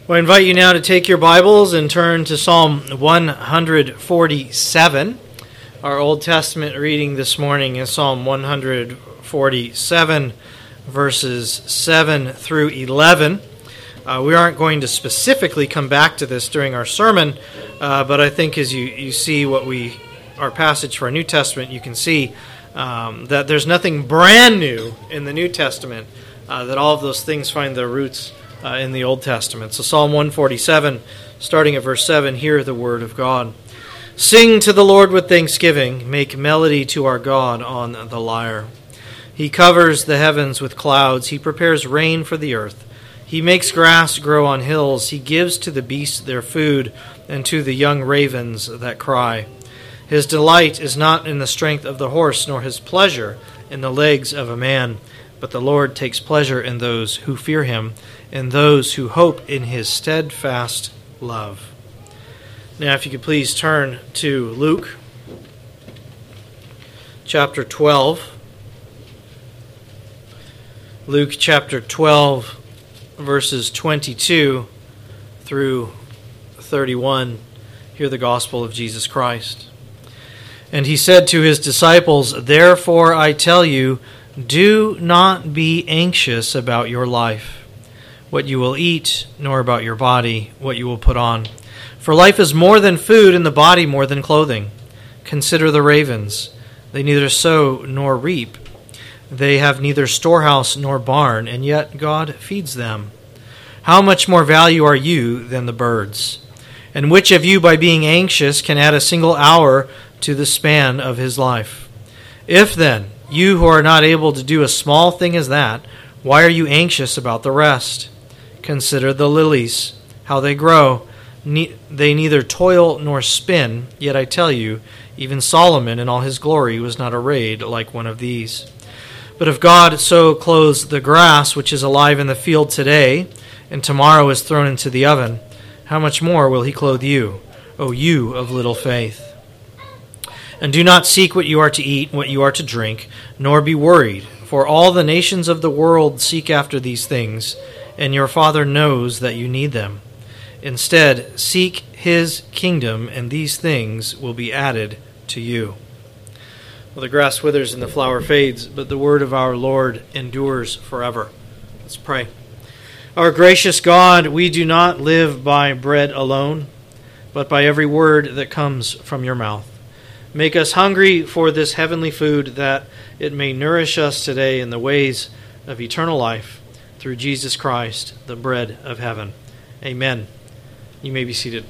Well, I invite you now to take your Bibles and turn to Psalm 147. Our Old Testament reading this morning is Psalm 147, verses 7 through 11. We aren't going to specifically come back to this during our sermon, but I think as you see our passage for our New Testament, you can see that there's nothing brand new in the New Testament, that all of those things find their roots in the Old Testament. So Psalm 147, starting at verse 7, hear the word of God. Sing to the Lord with thanksgiving, make melody to our God on the lyre. He covers the heavens with clouds, he prepares rain for the earth. He makes grass grow on hills, he gives to the beasts their food, and to the young ravens that cry. His delight is not in the strength of the horse, nor his pleasure in the legs of a man, but the Lord takes pleasure in those who fear him, in those who hope in his steadfast love. Now, if you could please turn to Luke chapter 12. Luke chapter 12, verses 22 through 31. Hear the gospel of Jesus Christ. And he said to his disciples, "Therefore I tell you, do not be anxious about your life, what you will eat, nor about your body, what you will put on. For life is more than food, and the body more than clothing. Consider the ravens. They neither sow nor reap. They have neither storehouse nor barn, and yet God feeds them. How much more value are you than the birds? And which of you, by being anxious, can add a single hour to the span of his life? If then, you who are not able to do a small thing as that, why are you anxious about the rest? Consider the lilies, how they grow. They neither toil nor spin, yet I tell you, even Solomon in all his glory was not arrayed like one of these. But if God so clothes the grass which is alive in the field today, and tomorrow is thrown into the oven, how much more will he clothe you, O you of little faith? And do not seek what you are to eat, what you are to drink, nor be worried, for all the nations of the world seek after these things, and your Father knows that you need them. Instead, seek his kingdom, and these things will be added to you." Well, the grass withers and the flower fades, but the word of our Lord endures forever. Let's pray. Our gracious God, we do not live by bread alone, but by every word that comes from your mouth. Make us hungry for this heavenly food, that it may nourish us today in the ways of eternal life, through Jesus Christ, the bread of heaven. Amen. You may be seated.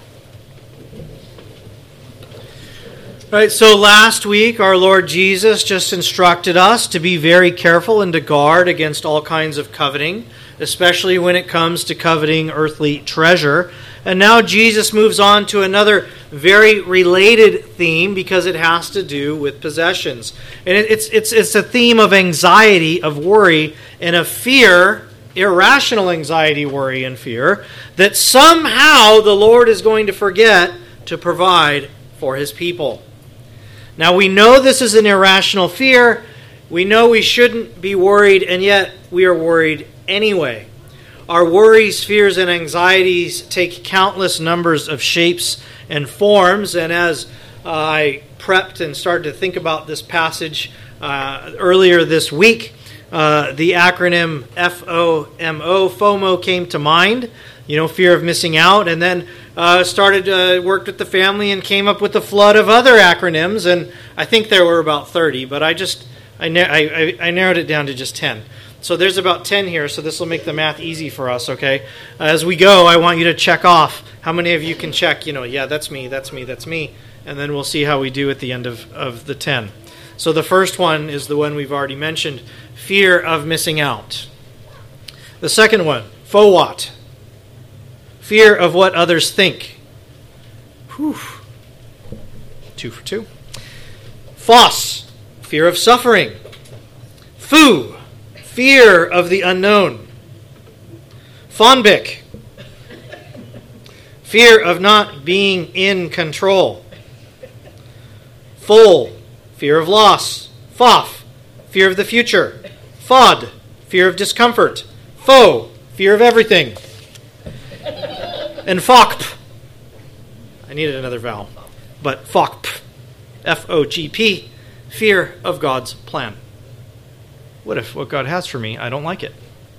All right, so last week our Lord Jesus just instructed us to be very careful and to guard against all kinds of coveting, especially when it comes to coveting earthly treasure. And now Jesus moves on to another very related theme, because it has to do with possessions. And it's a theme of anxiety, of worry, and of fear, irrational anxiety, worry, and fear, that somehow the Lord is going to forget to provide for his people. Now, we know this is an irrational fear. We know we shouldn't be worried, and yet we are worried anyway. Our worries, fears, and anxieties take countless numbers of shapes and forms, and as I prepped and started to think about this passage earlier this week, the acronym FOMO, FOMO, came to mind, fear of missing out, and then worked with the family and came up with a flood of other acronyms, and I think there were about 30, but I narrowed it down to just 10. So there's about 10 here, so this will make the math easy for us, okay? As we go, I want you to check off how many of you can check, yeah, that's me, that's me, that's me, and then we'll see how we do at the end of the 10. So the first one is the one we've already mentioned, fear of missing out. The second one, FOWOT, fear of what others think. Whew. 2 for 2. FOSS, fear of suffering. FOO, fear of the unknown. FONBIC, fear of not being in control. FOL, fear of loss. FOF, fear of the future. FOD, fear of discomfort. FO, fear of everything. And FOGP. I needed another vowel. But FOGP. F-O-G-P. Fear of God's plan. What if what God has for me, I don't like it?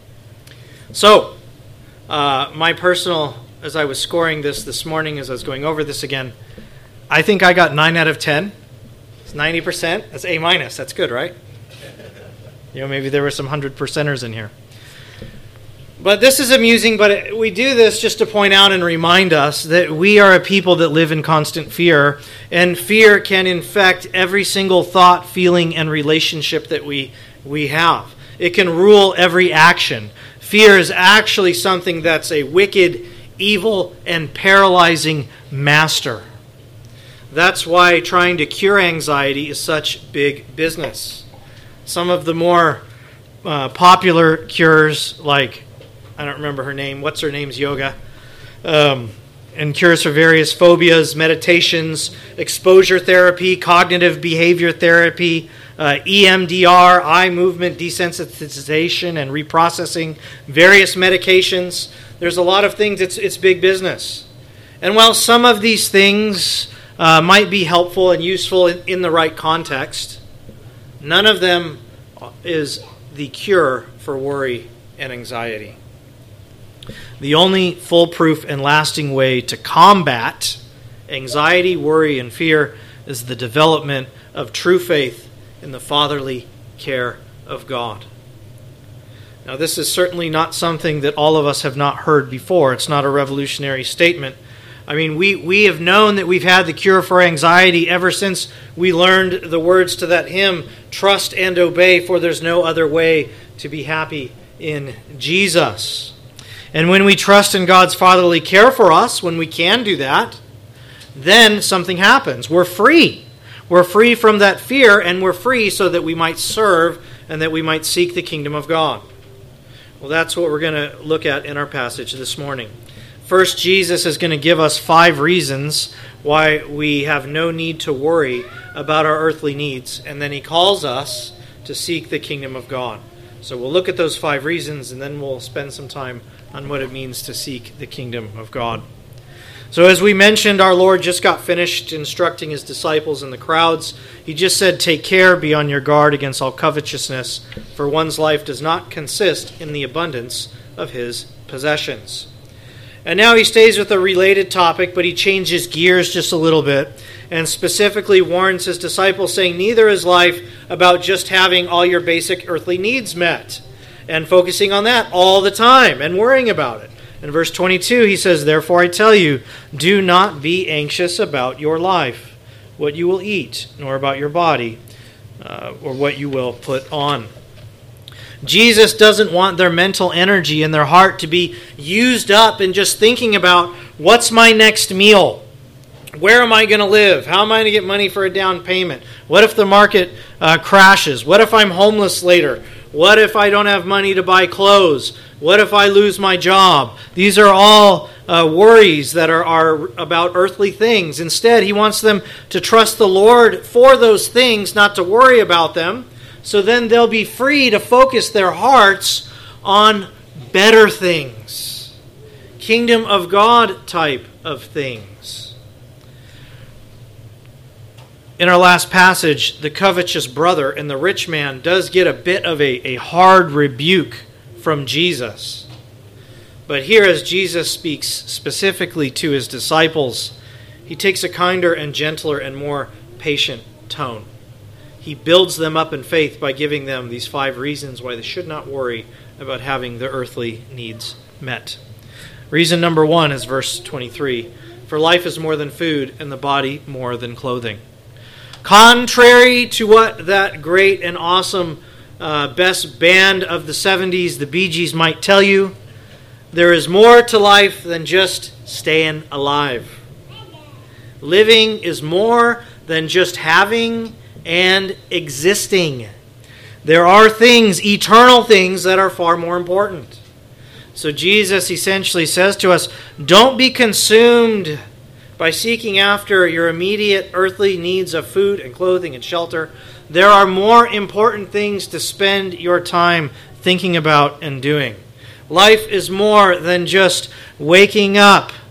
So, my personal, as I was scoring this morning, as I was going over this again, I think I got 9 out of 10. It's 90%. That's A-. That's good, right? Maybe there were some 100%ers in here. But this is amusing, but we do this just to point out and remind us that we are a people that live in constant fear, and fear can infect every single thought, feeling, and relationship that we have. It can rule every action. Fear is actually something that's a wicked, evil, and paralyzing master. That's why trying to cure anxiety is such big business. Some of the more popular cures, like, I don't remember her name. What's her name's yoga? And cures for various phobias, meditations, exposure therapy, cognitive behavior therapy, EMDR, eye movement desensitization and reprocessing, various medications. There's a lot of things. It's big business. And while some of these things might be helpful and useful in the right context, none of them is the cure for worry and anxiety. The only foolproof and lasting way to combat anxiety, worry, and fear is the development of true faith in the fatherly care of God. Now, this is certainly not something that all of us have not heard before. It's not a revolutionary statement. I mean, we have known that we've had the cure for anxiety ever since we learned the words to that hymn, "Trust and obey, for there's no other way to be happy in Jesus." And when we trust in God's fatherly care for us, when we can do that, then something happens. We're free. We're free from that fear, and we're free so that we might serve and that we might seek the kingdom of God. Well, that's what we're going to look at in our passage this morning. First, Jesus is going to give us 5 reasons why we have no need to worry about our earthly needs, and then he calls us to seek the kingdom of God. So we'll look at those 5 reasons, and then we'll spend some time on what it means to seek the kingdom of God. So as we mentioned, our Lord just got finished instructing his disciples and the crowds. He just said, "Take care, be on your guard against all covetousness, for one's life does not consist in the abundance of his possessions." And now he stays with a related topic, but he changes gears just a little bit and specifically warns his disciples, saying, neither is life about just having all your basic earthly needs met and focusing on that all the time and worrying about it. In verse 22, he says, "Therefore I tell you, do not be anxious about your life, what you will eat, nor about your body, or what you will put on." Jesus doesn't want their mental energy and their heart to be used up in just thinking about, what's my next meal? Where am I going to live? How am I going to get money for a down payment? What if the market crashes? What if I'm homeless later? What if I don't have money to buy clothes? What if I lose my job? These are all worries that are about earthly things. Instead, he wants them to trust the Lord for those things, not to worry about them. So then they'll be free to focus their hearts on better things. Kingdom of God type of things. In our last passage, the covetous brother and the rich man does get a bit of a hard rebuke from Jesus. But here, as Jesus speaks specifically to his disciples, he takes a kinder and gentler and more patient tone. He builds them up in faith by giving them these 5 reasons why they should not worry about having their earthly needs met. Reason number 1 is verse 23. For life is more than food, and the body more than clothing. Contrary to what that great and awesome best band of the 70s, the Bee Gees, might tell you, there is more to life than just staying alive. Living is more than just having and existing. There are things, eternal things, that are far more important. So Jesus essentially says to us, don't be consumed by seeking after your immediate earthly needs of food and clothing and shelter. There are more important things to spend your time thinking about and doing. Life is more than just waking up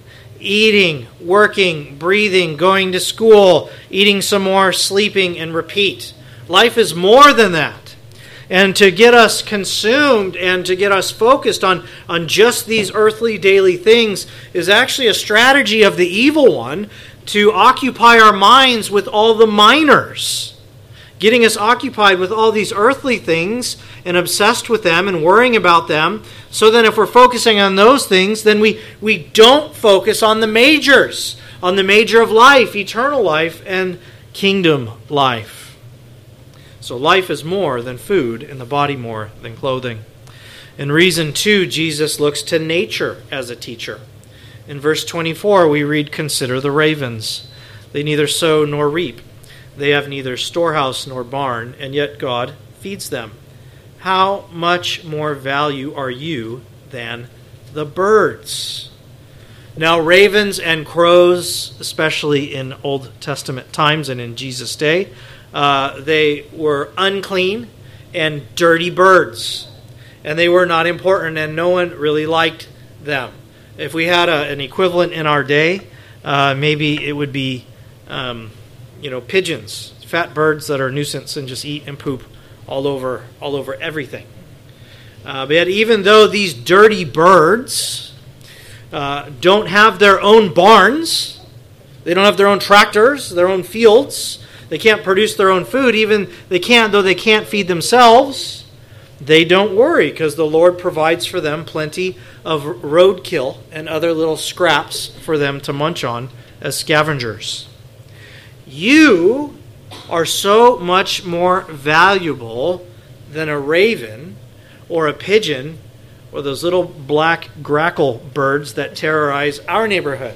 eating, working, breathing, going to school, eating some more, sleeping, and repeat. Life is more than that. And to get us consumed and to get us focused on just these earthly daily things is actually a strategy of the evil one to occupy our minds with all the minors, getting us occupied with all these earthly things and obsessed with them and worrying about them. So then if we're focusing on those things, then we don't focus on the majors, on the major of life, eternal life, and kingdom life. So life is more than food, and the body more than clothing. In reason 2, Jesus looks to nature as a teacher. In verse 24, we read, "Consider the ravens. They neither sow nor reap. They have neither storehouse nor barn, and yet God feeds them. How much more value are you than the birds?" Now, ravens and crows, especially in Old Testament times and in Jesus' day, they were unclean and dirty birds. And they were not important, and no one really liked them. If we had an equivalent in our day, maybe it would be pigeons, fat birds that are a nuisance and just eat and poop all over everything. But yet, even though these dirty birds don't have their own barns, they don't have their own tractors, their own fields, they can't produce their own food, they can't feed themselves, they don't worry because the Lord provides for them plenty of roadkill and other little scraps for them to munch on as scavengers. You are so much more valuable than a raven or a pigeon or those little black grackle birds that terrorize our neighborhood.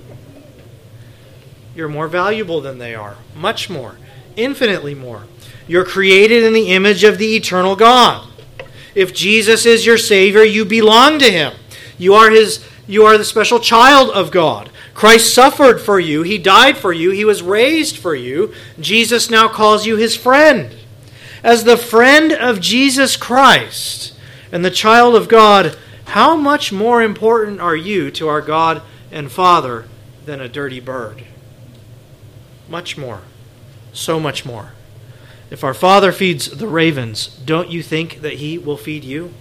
You're more valuable than they are. Much more. Infinitely more. You're created in the image of the eternal God. If Jesus is your Savior, you belong to Him. You are the special child of God. Christ suffered for you. He died for you. He was raised for you. Jesus now calls you His friend. As the friend of Jesus Christ and the child of God, how much more important are you to our God and Father than a dirty bird? Much more. So much more. If our Father feeds the ravens, don't you think that He will feed you?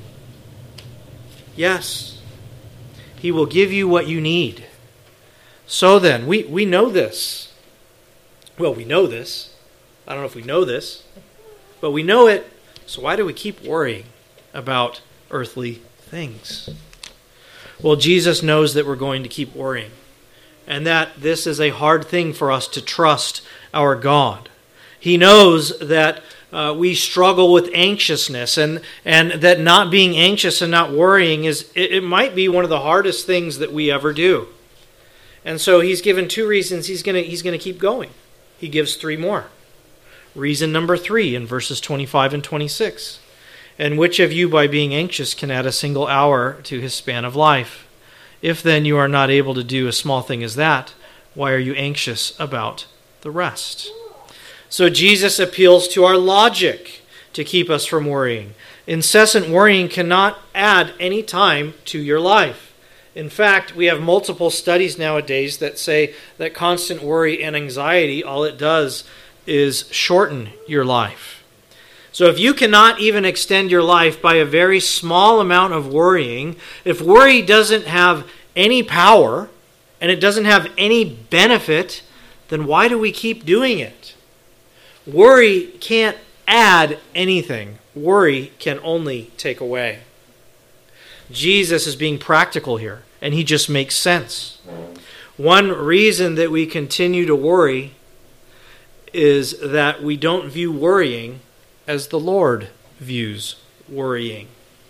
Yes. He will give you what you need. So then, we know this. Well, we know this. I don't know if we know this, but we know it. So why do we keep worrying about earthly things? Well, Jesus knows that we're going to keep worrying, and that this is a hard thing for us to trust our God. He knows that we struggle with anxiousness, and that not being anxious and not worrying it might be one of the hardest things that we ever do. And so He's given 2 reasons He's going to keep going. He gives 3 more. Reason number 3 in verses 25 and 26. "And which of you by being anxious can add a single hour to his span of life? If then you are not able to do a small thing as that, why are you anxious about the rest?" So Jesus appeals to our logic to keep us from worrying. Incessant worrying cannot add any time to your life. In fact, we have multiple studies nowadays that say that constant worry and anxiety, all it does is shorten your life. So if you cannot even extend your life by a very small amount of worrying, if worry doesn't have any power and it doesn't have any benefit, then why do we keep doing it? Worry can't add anything. Worry can only take away. Jesus is being practical here, and He just makes sense. One reason that we continue to worry is that we don't view worrying as the Lord views worrying.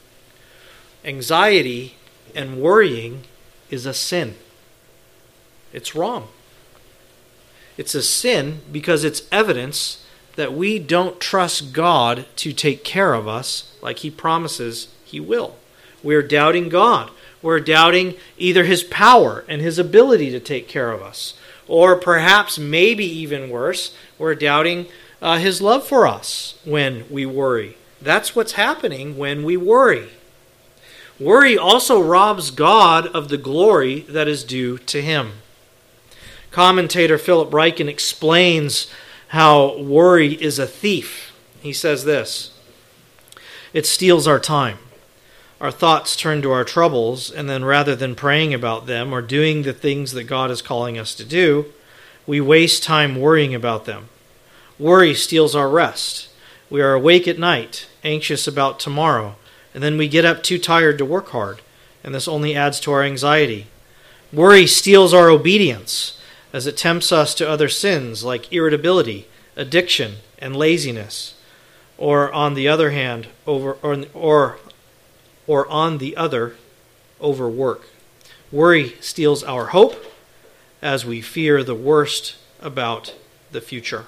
Anxiety and worrying is a sin. It's wrong. It's a sin because it's evidence that we don't trust God to take care of us like He promises He will. We're doubting God. We're doubting either His power and His ability to take care of us, or perhaps, maybe even worse, we're doubting His love for us when we worry. That's what's happening when we worry. Worry also robs God of the glory that is due to him. Commentator Philip Ryken explains how worry is a thief. He says this: it steals our time. Our thoughts turn to our troubles, and then rather than praying about them or doing the things that God is calling us to do, we waste time worrying about them. Worry steals our rest. We are awake at night, anxious about tomorrow, and then we get up too tired to work hard, and this only adds to our anxiety. Worry steals our obedience, as it tempts us to other sins like irritability, addiction, and laziness, or on the other hand, overwork. Worry steals our hope as we fear the worst about the future.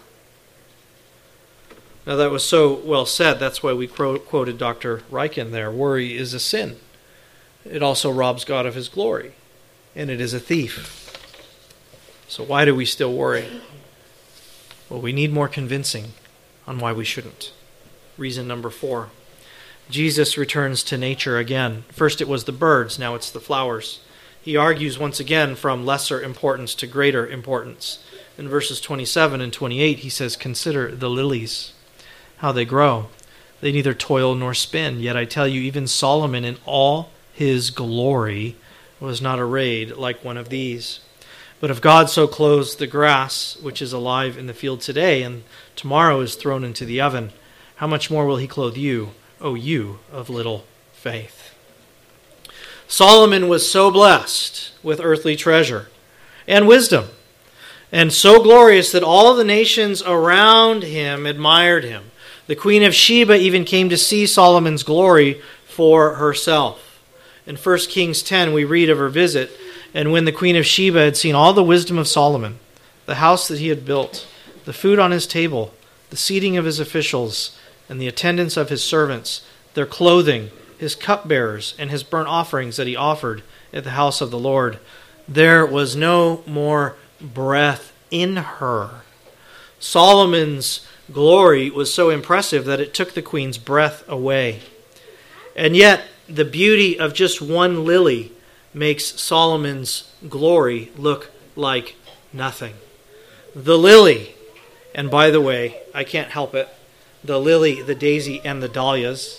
Now that was so well said. That's why we quoted Dr. Ryken there. Worry is a sin. It also robs God of his glory, and it is a thief. So why do we still worry? Well, we need more convincing on why we shouldn't. Reason number 4. Jesus returns to nature again. First it was the birds, now it's the flowers. He argues once again from lesser importance to greater importance. In verses 27 and 28 he says, "Consider the lilies, how they grow. They neither toil nor spin. Yet I tell you, even Solomon in all his glory was not arrayed like one of these. But if God so clothes the grass, which is alive in the field today, and tomorrow is thrown into the oven, how much more will he clothe you, O you of little faith?" Solomon was so blessed with earthly treasure and wisdom, and so glorious that all the nations around him admired him. The Queen of Sheba even came to see Solomon's glory for herself. In 1 Kings 10, we read of her visit, "And when the Queen of Sheba had seen all the wisdom of Solomon, the house that he had built, the food on his table, the seating of his officials, and the attendance of his servants, their clothing, his cupbearers, and his burnt offerings that he offered at the house of the Lord, there was no more breath in her." Solomon's glory was so impressive that it took the queen's breath away. And yet, the beauty of just one lily makes Solomon's glory look like nothing. The lily, and by the way, I can't help it, the lily, the daisy, and the dahlias.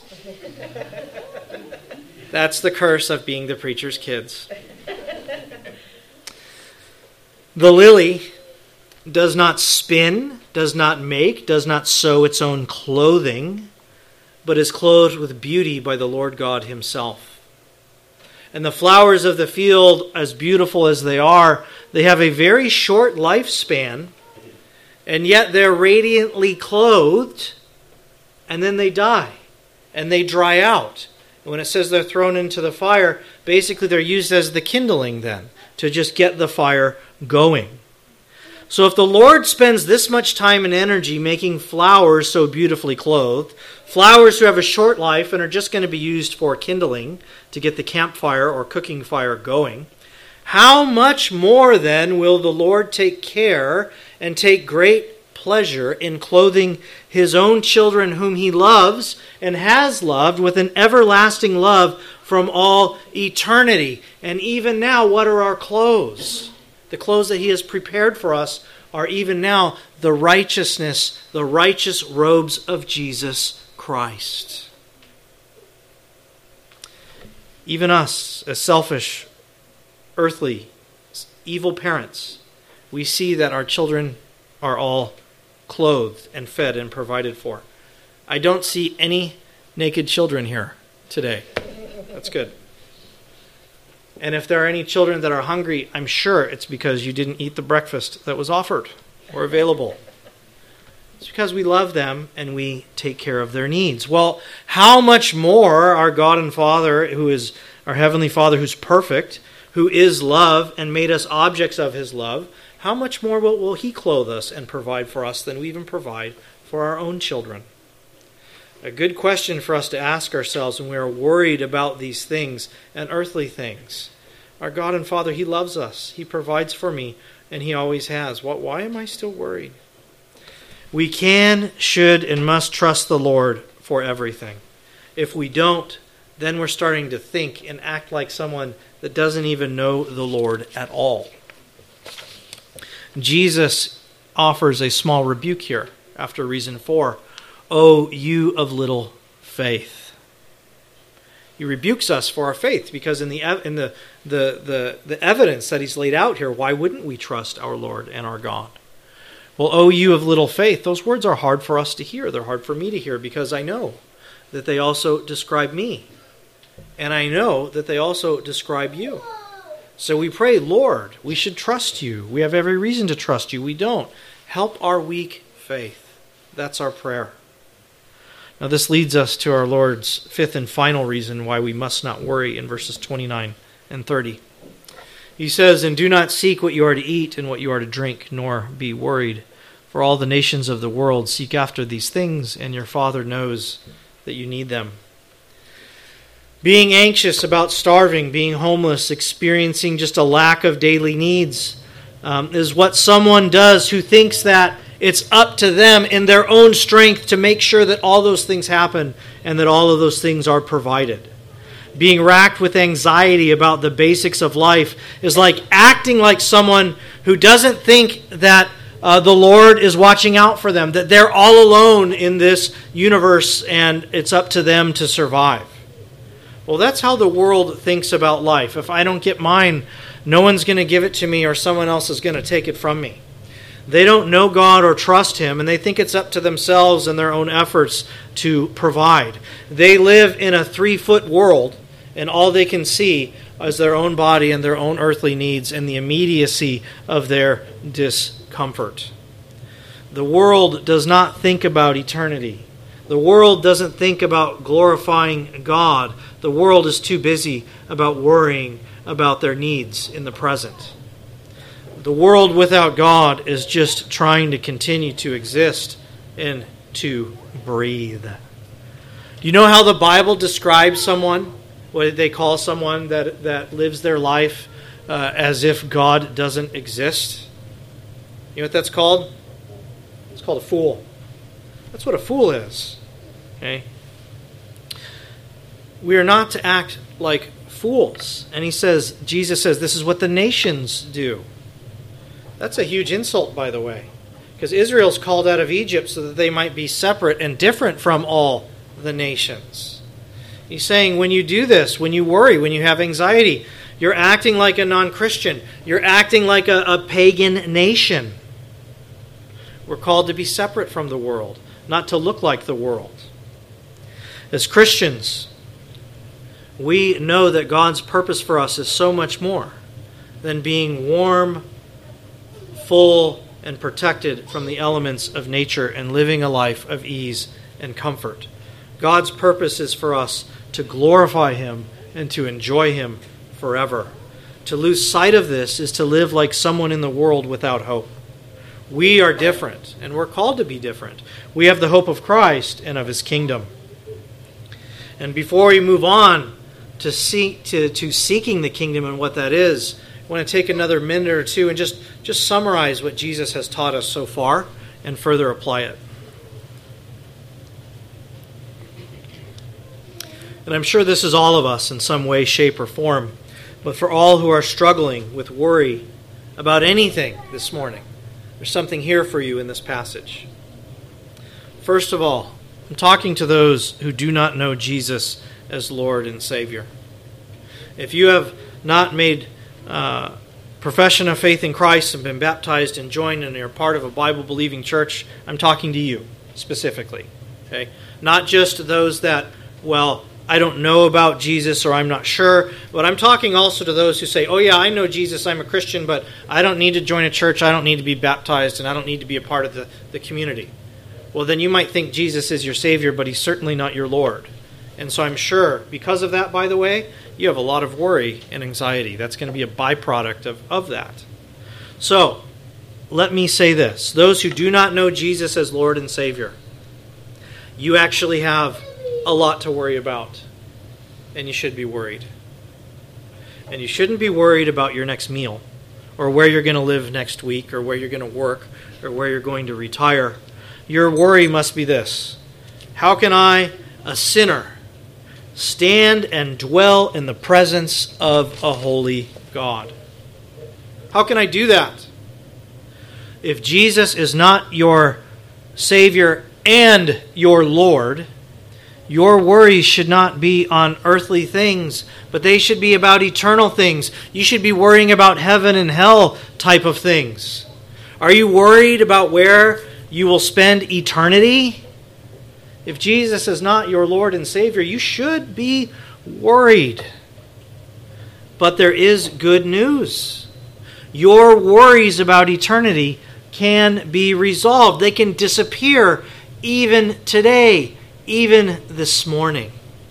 That's the curse of being the preacher's kids. The lily does not spin, does not make, does not sew its own clothing, but is clothed with beauty by the Lord God himself. And the flowers of the field, as beautiful as they are, they have a very short lifespan, and yet they're radiantly clothed, and then they die, and they dry out. And when it says they're thrown into the fire, basically they're used as the kindling then, to just get the fire going. So if the Lord spends this much time and energy making flowers so beautifully clothed, flowers who have a short life and are just going to be used for kindling to get the campfire or cooking fire going, how much more then will the Lord take care and take great pleasure in clothing his own children whom he loves and has loved with an everlasting love from all eternity? And even now, what are our clothes? The clothes that he has prepared for us are even now the righteousness, the righteous robes of Jesus Christ. Even us, as selfish, earthly, evil parents, we see that our children are all clothed and fed and provided for. I don't see any naked children here today. That's good. And if there are any children that are hungry, I'm sure it's because you didn't eat the breakfast that was offered or available. It's because we love them and we take care of their needs. Well, how much more our God and Father, who is our Heavenly Father, who's perfect, who is love and made us objects of his love, how much more will he clothe us and provide for us than we even provide for our own children? A good question for us to ask ourselves when we are worried about these things and earthly things. Our God and Father, he loves us. He provides for me, and he always has. Why am I still worried? We can, should, and must trust the Lord for everything. If we don't, then we're starting to think and act like someone that doesn't even know the Lord at all. Jesus offers a small rebuke here after reason 4. O you of little faith. He rebukes us for our faith because in the evidence that he's laid out here, why wouldn't we trust our Lord and our God? Well, O you of little faith, those words are hard for us to hear. They're hard for me to hear because I know that they also describe me. And I know that they also describe you. So we pray, Lord, we should trust you. We have every reason to trust you. We don't. Help our weak faith. That's our prayer. Now this leads us to our Lord's fifth and final reason why we must not worry in verses 29 and 30. He says, and do not seek what you are to eat and what you are to drink, nor be worried. For all the nations of the world seek after these things, and your Father knows that you need them. Being anxious about starving, being homeless, experiencing just a lack of daily needs is what someone does who thinks that it's up to them in their own strength to make sure that all those things happen and that all of those things are provided. Being racked with anxiety about the basics of life is like acting like someone who doesn't think that the Lord is watching out for them, that they're all alone in this universe and it's up to them to survive. Well, that's how the world thinks about life. If I don't get mine, no one's going to give it to me or someone else is going to take it from me. They don't know God or trust Him, and they think it's up to themselves and their own efforts to provide. They live in a 3-foot world, and all they can see is their own body and their own earthly needs and the immediacy of their discomfort. The world does not think about eternity. The world doesn't think about glorifying God. The world is too busy about worrying about their needs in the present. The world without God is just trying to continue to exist and to breathe. Do you know how the Bible describes someone? What they call someone that lives their life as if God doesn't exist? You know what that's called? It's called a fool. That's what a fool is. Okay? We are not to act like fools. And Jesus says, this is what the nations do. That's a huge insult, by the way, because Israel's called out of Egypt so that they might be separate and different from all the nations. He's saying when you do this, when you worry, when you have anxiety, you're acting like a non-Christian. You're acting like a pagan nation. We're called to be separate from the world, not to look like the world. As Christians, we know that God's purpose for us is so much more than being warm, full, and protected from the elements of nature and living a life of ease and comfort. God's purpose is for us to glorify Him and to enjoy Him forever. To lose sight of this is to live like someone in the world without hope. We are different, and we're called to be different. We have the hope of Christ and of His kingdom. And before we move on to seeking the kingdom and what that is, I want to take another minute or two and just summarize what Jesus has taught us so far and further apply it. And I'm sure this is all of us in some way, shape, or form. But for all who are struggling with worry about anything this morning, there's something here for you in this passage. First of all, I'm talking to those who do not know Jesus as Lord and Savior. If you have not made profession of faith in Christ and been baptized and joined and you're part of a Bible-believing church, I'm talking to you specifically. Okay? Not just those that, I don't know about Jesus or I'm not sure, but I'm talking also to those who say, oh yeah, I know Jesus, I'm a Christian, but I don't need to join a church, I don't need to be baptized, and I don't need to be a part of the community. Well, then you might think Jesus is your Savior, but He's certainly not your Lord. And so I'm sure, because of that, by the way, you have a lot of worry and anxiety. That's going to be a byproduct of that. So, let me say this. Those who do not know Jesus as Lord and Savior, you actually have a lot to worry about. And you should be worried. And you shouldn't be worried about your next meal, or where you're going to live next week, or where you're going to work, or where you're going to retire. Your worry must be this: how can I, a sinner, stand and dwell in the presence of a holy God. How can I do that? If Jesus is not your Savior and your Lord, your worries should not be on earthly things, but they should be about eternal things. You should be worrying about heaven and hell type of things. Are you worried about where you will spend eternity? If Jesus is not your Lord and Savior, you should be worried. But there is good news. Your worries about eternity can be resolved. They can disappear even today, even this morning.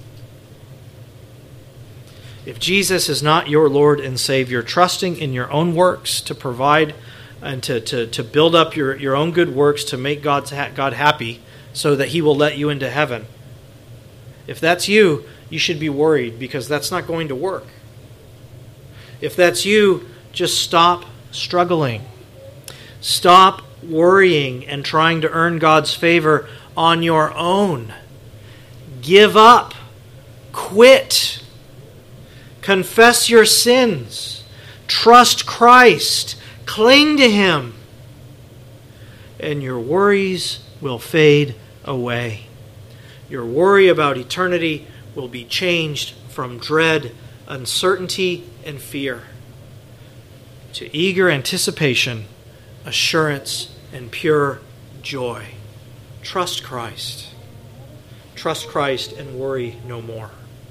If Jesus is not your Lord and Savior, trusting in your own works to provide and to build up your own good works to make God happy so that He will let you into heaven, if that's you, you should be worried because that's not going to work. If that's you, just stop struggling. Stop worrying and trying to earn God's favor on your own. Give up. Quit. Confess your sins. Trust Christ. Cling to Him. And your worries will fade away. Your worry about eternity will be changed from dread, uncertainty, and fear to eager anticipation, assurance, and pure joy. Trust Christ. Trust Christ and worry no more.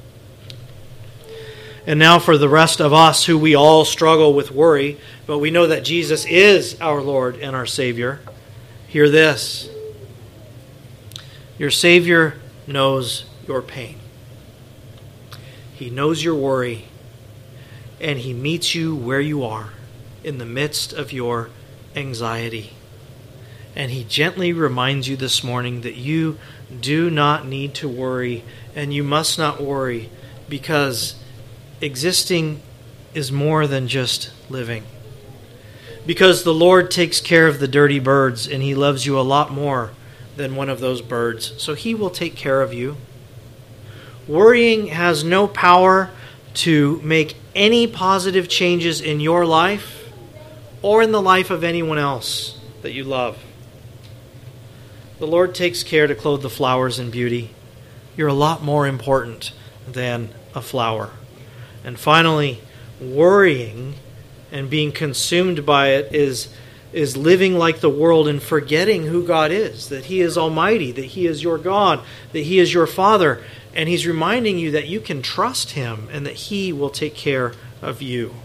And now for the rest of us who we all struggle with worry, but we know that Jesus is our Lord and our Savior, hear this. Your Savior knows your pain. He knows your worry, and He meets you where you are in the midst of your anxiety. And He gently reminds you this morning that you do not need to worry, and you must not worry, because existing is more than just living. Because the Lord takes care of the dirty birds, and He loves you a lot more than one of those birds, so He will take care of you. Worrying has no power to make any positive changes in your life or in the life of anyone else that you love. The Lord takes care to clothe the flowers in beauty. You're a lot more important than a flower. And finally, worrying and being consumed by it is living like the world and forgetting who God is, that He is almighty, that He is your God, that He is your Father, and He's reminding you that you can trust Him and that He will take care of you.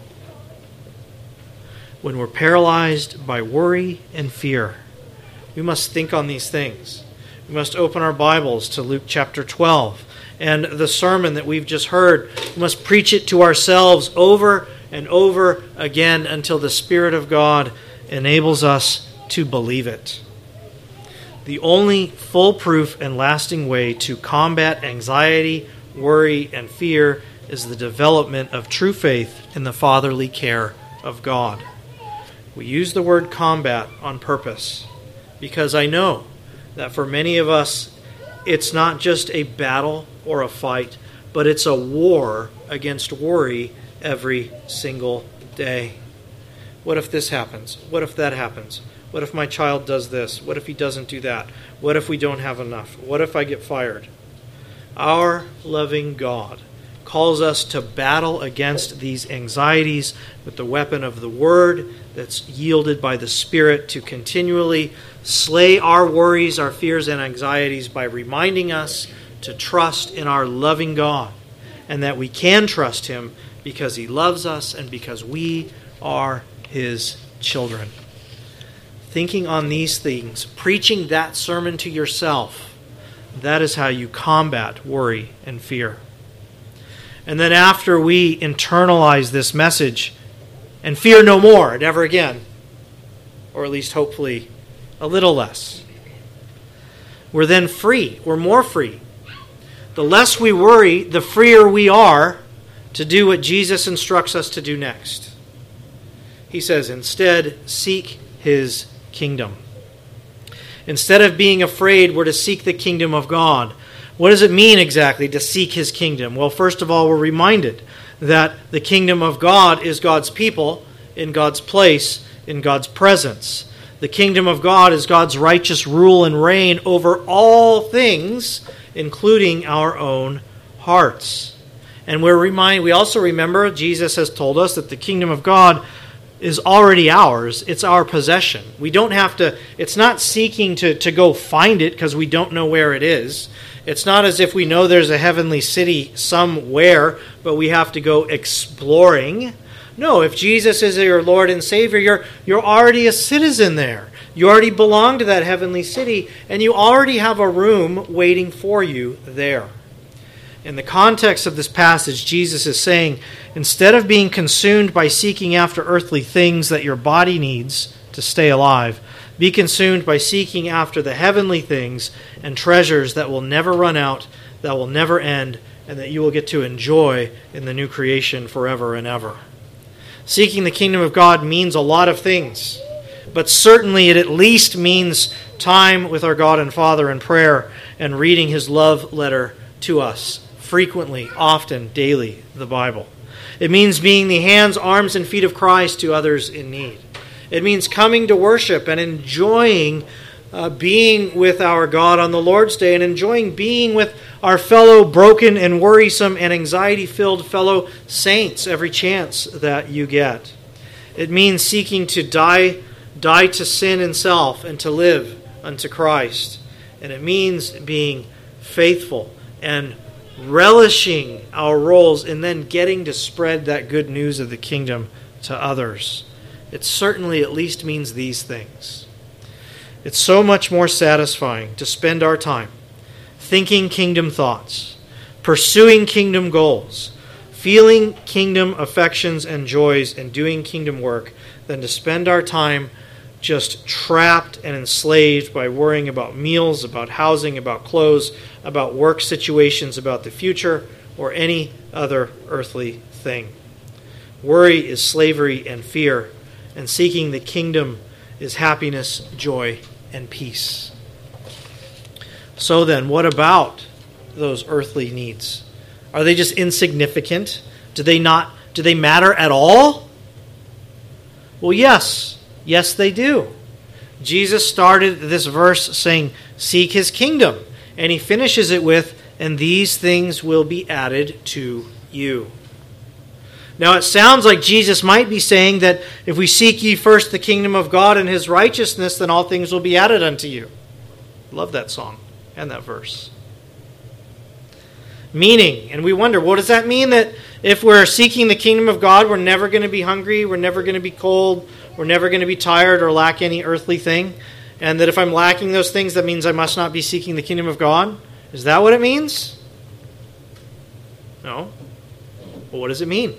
When we're paralyzed by worry and fear, we must think on these things. We must open our Bibles to Luke chapter 12. And the sermon that we've just heard, we must preach it to ourselves over and over again until the Spirit of God enables us to believe it. The only foolproof and lasting way to combat anxiety, worry, and fear is the development of true faith in the fatherly care of God. We use the word combat on purpose because I know that for many of us, it's not just a battle or a fight, but it's a war against worry every single day. What if this happens? What if that happens? What if my child does this? What if he doesn't do that? What if we don't have enough? What if I get fired? Our loving God calls us to battle against these anxieties with the weapon of the Word that's yielded by the Spirit to continually slay our worries, our fears, and anxieties by reminding us to trust in our loving God and that we can trust Him because He loves us and because we are His children. Thinking on these things, preaching that sermon to yourself, that is how you combat worry and fear. And then after we internalize this message and fear no more, never again, or at least hopefully a little less, we're then free. We're more free. The less we worry, the freer we are to do what Jesus instructs us to do next. He says, instead, seek His kingdom. Instead of being afraid, we're to seek the kingdom of God. What does it mean exactly to seek his kingdom? Well, first of all, we're reminded that the kingdom of God is God's people in God's place, in God's presence. The kingdom of God is God's righteous rule and reign over all things, including our own hearts. And we also remember Jesus has told us that the kingdom of God is already ours. It's our possession. We don't have to, it's not seeking to go find it because we don't know where it is. It's not as if we know there's a heavenly city somewhere, but we have to go exploring. No, if Jesus is your Lord and Savior, you're already a citizen there. You already belong to that heavenly city, and you already have a room waiting for you there. In the context of this passage, Jesus is saying, instead of being consumed by seeking after earthly things that your body needs to stay alive, be consumed by seeking after the heavenly things and treasures that will never run out, that will never end, and that you will get to enjoy in the new creation forever and ever. Seeking the kingdom of God means a lot of things, but certainly it at least means time with our God and Father in prayer and reading his love letter to us, frequently, often, daily, the Bible. It means being the hands, arms, and feet of Christ to others in need. It means coming to worship and enjoying being with our God on the Lord's Day and enjoying being with our fellow broken and worrisome and anxiety-filled fellow saints every chance that you get. It means seeking to die to sin and self and to live unto Christ. And it means being faithful and relishing our roles and then getting to spread that good news of the kingdom to others. It certainly at least means these things. It's so much more satisfying to spend our time thinking kingdom thoughts, pursuing kingdom goals, feeling kingdom affections and joys, and doing kingdom work than to spend our time just trapped and enslaved by worrying about meals, about housing, about clothes, about work situations, about the future, or any other earthly thing. Worry is slavery and fear, and seeking the kingdom is happiness, joy, and peace. So then, what about those earthly needs? Are they just insignificant? Do they matter at all? Well, yes. Yes, they do. Jesus started this verse saying, seek his kingdom. And he finishes it with, and these things will be added to you. Now, it sounds like Jesus might be saying that if we seek ye first the kingdom of God and his righteousness, then all things will be added unto you. Love that song and that verse. Meaning, and we wonder, what does that mean? That if we're seeking the kingdom of God, we're never going to be hungry, we're never going to be cold, we're never going to be tired or lack any earthly thing? And that if I'm lacking those things, that means I must not be seeking the kingdom of God? Is that what it means? No. Well, what does it mean?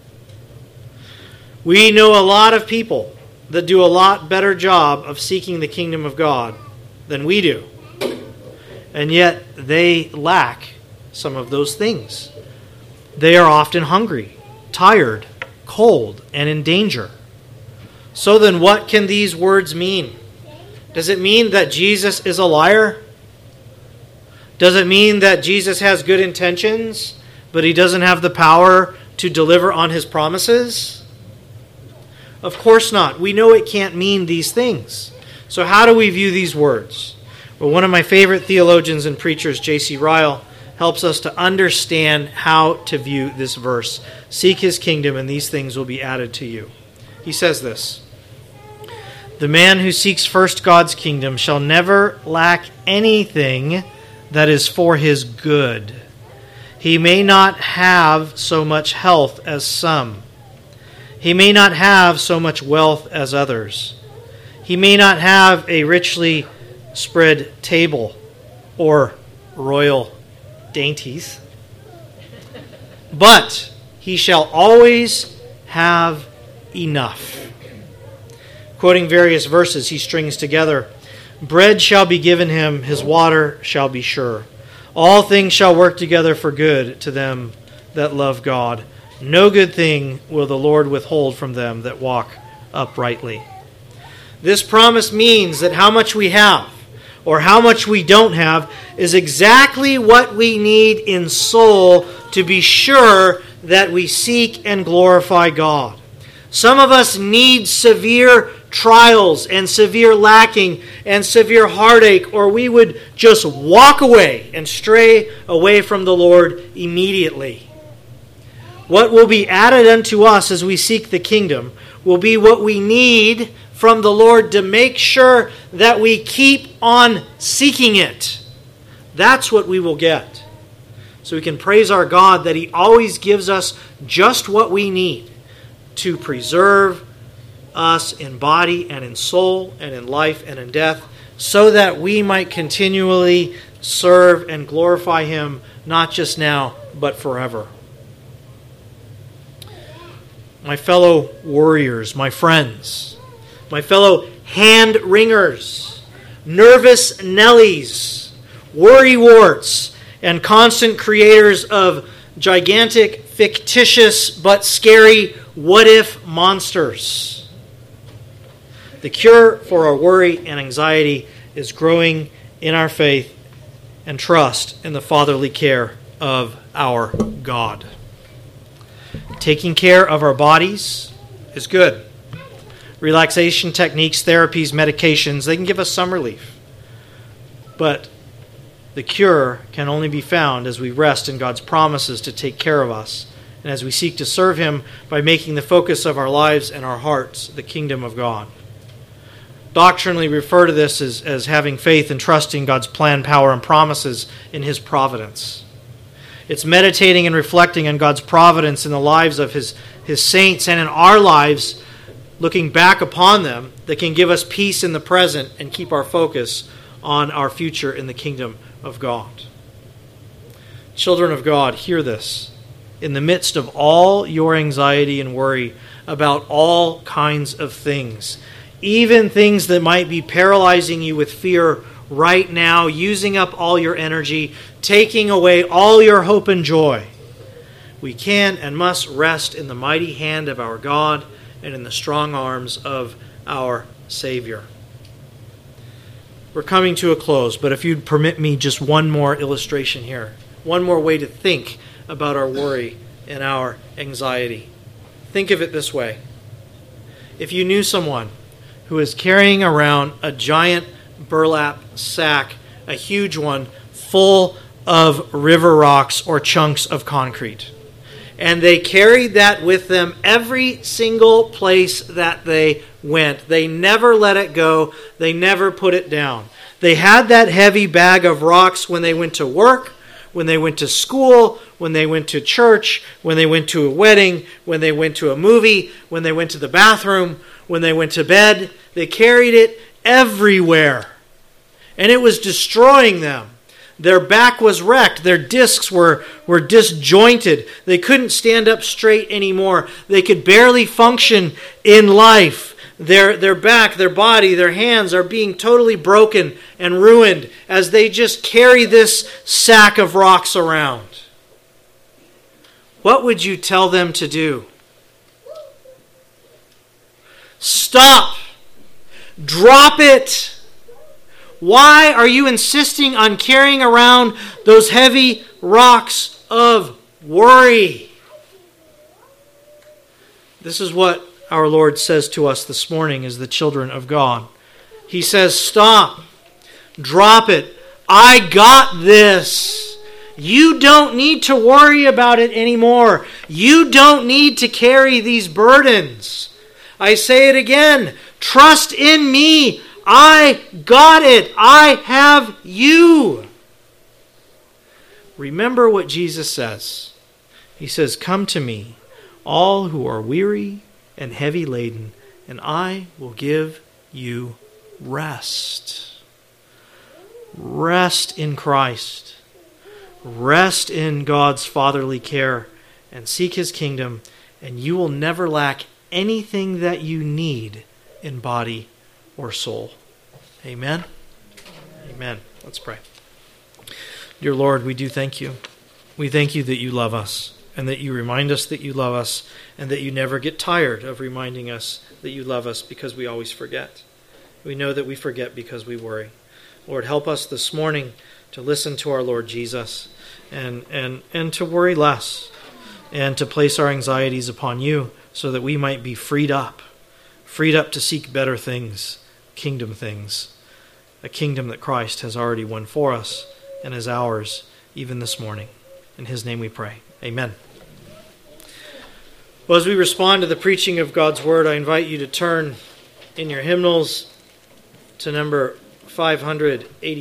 We know a lot of people that do a lot better job of seeking the kingdom of God than we do. And yet they lack some of those things. They are often hungry, tired, cold, and in danger. So then what can these words mean? Does it mean that Jesus is a liar? Does it mean that Jesus has good intentions, but he doesn't have the power to deliver on his promises? Of course not. We know it can't mean these things. So how do we view these words? Well, one of my favorite theologians and preachers, J.C. Ryle, helps us to understand how to view this verse. Seek his kingdom, and these things will be added to you. He says this: the man who seeks first God's kingdom shall never lack anything that is for his good. He may not have so much health as some. He may not have so much wealth as others. He may not have a richly spread table or royal dainties. But he shall always have enough. Quoting various verses, he strings together, bread shall be given him, his water shall be sure. All things shall work together for good to them that love God. No good thing will the Lord withhold from them that walk uprightly. This promise means that how much we have, or how much we don't have is exactly what we need in soul to be sure that we seek and glorify God. Some of us need severe trials and severe lacking and severe heartache, or we would just walk away and stray away from the Lord immediately. What will be added unto us as we seek the kingdom will be what we need from the Lord to make sure that we keep on seeking it. That's what we will get. So we can praise our God that He always gives us just what we need to preserve us in body and in soul and in life and in death, so that we might continually serve and glorify Him, not just now, but forever. My fellow warriors, my friends, my fellow hand-wringers, nervous Nellies, worrywarts, and constant creators of gigantic, fictitious, but scary what-if monsters. The cure for our worry and anxiety is growing in our faith and trust in the fatherly care of our God. Taking care of our bodies is good. Relaxation techniques, therapies, medications, they can give us some relief. But the cure can only be found as we rest in God's promises to take care of us, and as we seek to serve Him by making the focus of our lives and our hearts the kingdom of God. Doctrinally refer to this as having faith and trusting God's plan, power, and promises in His providence. It's meditating and reflecting on God's providence in the lives of His saints and in our lives, looking back upon them, that can give us peace in the present and keep our focus on our future in the kingdom of God. Children of God, hear this. In the midst of all your anxiety and worry about all kinds of things, even things that might be paralyzing you with fear right now, using up all your energy, taking away all your hope and joy, we can and must rest in the mighty hand of our God and in the strong arms of our Savior. We're coming to a close, but if you'd permit me just one more illustration here, one more way to think about our worry and our anxiety. Think of it this way. If you knew someone who is carrying around a giant burlap sack, a huge one, full of river rocks or chunks of concrete, and they carried that with them every single place that they went. They never let it go. They never put it down. They had that heavy bag of rocks when they went to work, when they went to school, when they went to church, when they went to a wedding, when they went to a movie, when they went to the bathroom, when they went to bed. They carried it everywhere. And it was destroying them. Their back was wrecked. Their discs were disjointed. They couldn't stand up straight anymore. They could barely function in life. Their back, their body, their hands are being totally broken and ruined as they just carry this sack of rocks around. What would you tell them to do? Stop! Drop it! Why are you insisting on carrying around those heavy rocks of worry? This is what our Lord says to us this morning as the children of God. He says, stop. Drop it. I got this. You don't need to worry about it anymore. You don't need to carry these burdens. I say it again. Trust in me. I got it. I have you. Remember what Jesus says. He says, come to me, all who are weary and heavy laden, and I will give you rest. Rest in Christ. Rest in God's fatherly care and seek His kingdom, and you will never lack anything that you need in body or soul. Amen? Amen. Let's pray. Dear Lord, we do thank you. We thank you that you love us and that you remind us that you love us and that you never get tired of reminding us that you love us because we always forget. We know that we forget because we worry. Lord, help us this morning to listen to our Lord Jesus and to worry less and to place our anxieties upon you so that we might be freed up to seek better things, kingdom things, a kingdom that Christ has already won for us and is ours even this morning. In his name we pray. Amen. Well, as we respond to the preaching of God's word, I invite you to turn in your hymnals to number 580.